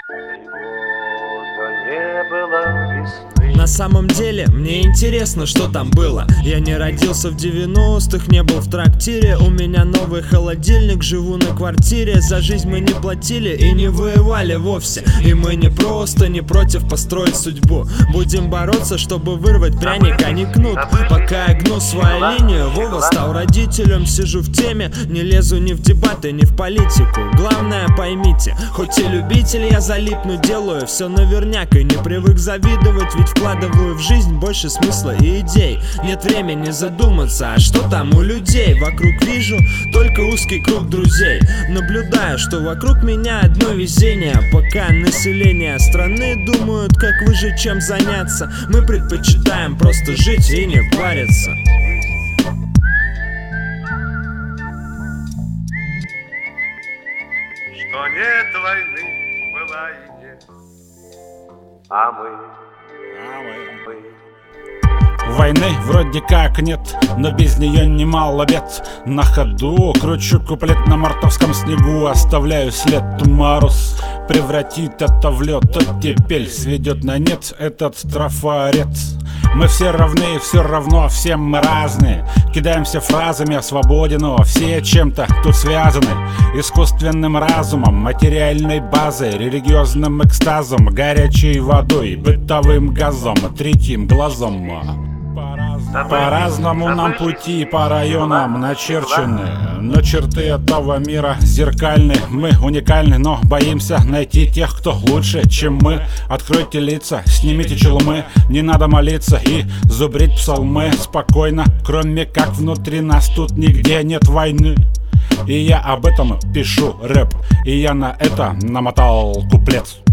Не было весны. На самом деле, мне интересно, что там было. Я не родился в 90-х, не был в трактире. У меня новый холодильник, живу на квартире. За жизнь мы не платили и не воевали вовсе. И мы не просто не против построить судьбу. Будем бороться, чтобы вырвать пряник, а не кнут. Пока я гну свою линию, Вова стал родителем. Сижу в теме, не лезу ни в дебаты, ни в политику. Главное поймите, хоть и любитель, я залипну, делаю все наверняк. И не привык завидовать, ведь вкладываю в жизнь больше смысла и идей. Нет времени задуматься, а что там у людей. Вокруг вижу только узкий круг друзей. Наблюдаю, что вокруг меня одно везение. Пока население страны думают, как выжить, чем заняться, мы предпочитаем просто жить и не париться. Что нет войны, была и нет. А мы. Войны вроде как нет, но без нее немало бед. На ходу кручу куплет на мартовском снегу, оставляю след. Мороз превратит это в лед, оттепель сведет на нет этот трафарет. Мы все равны, все равно, всем мы разные. Кидаемся фразами о свободе, но все чем-то тут связаны. Искусственным разумом, материальной базой, религиозным экстазом, горячей водой, бытовым газом, третьим глазом. По-разному нам пути по районам начерчены, но черты этого мира зеркальны. Мы уникальны, но боимся найти тех, кто лучше, чем мы. Откройте лица, снимите челмы, не надо молиться и зубрить псалмы спокойно, кроме как внутри нас тут нигде нет войны. И я об этом пишу рэп, и я на это намотал куплет.